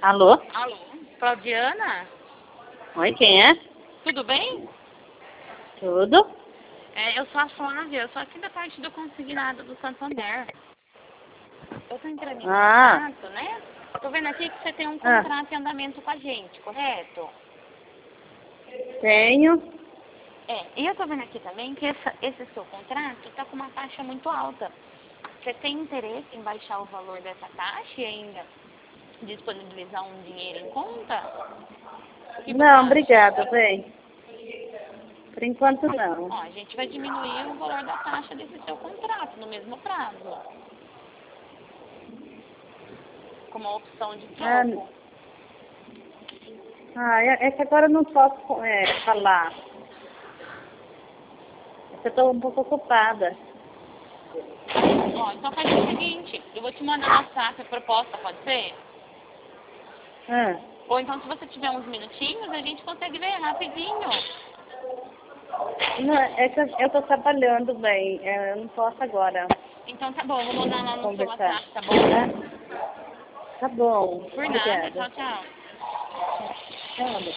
Alô? Alô? Claudiana? Oi, quem é? Tudo bem? Tudo? Eu sou a Flávia, eu sou aqui da parte do consignado do Santander. Eu tô entrando em contato, né? Tô vendo aqui que você tem um contrato em andamento com a gente, correto? Tenho. E eu tô vendo aqui também que esse seu contrato tá com uma taxa muito alta. Você tem interesse em baixar o valor dessa taxa e ainda disponibilizar um dinheiro em conta? O que você Não, acha? obrigada, bem. Por enquanto não. Ó, a gente vai diminuir o valor da taxa desse seu contrato no mesmo prazo. Com uma opção de troco. É que agora eu não posso falar. Eu estou um pouco ocupada. Ó, então faz o seguinte, eu vou te mandar no WhatsApp a proposta, pode ser? Ou então se você tiver uns minutinhos, a gente consegue ver rapidinho. Não, é que eu estou trabalhando, bem. Eu não posso agora Então tá bom, eu vou mandar lá no seu conversar. WhatsApp, tá bom? Tá bom. Por nada, Obrigada. tchau, tchau. Tchau.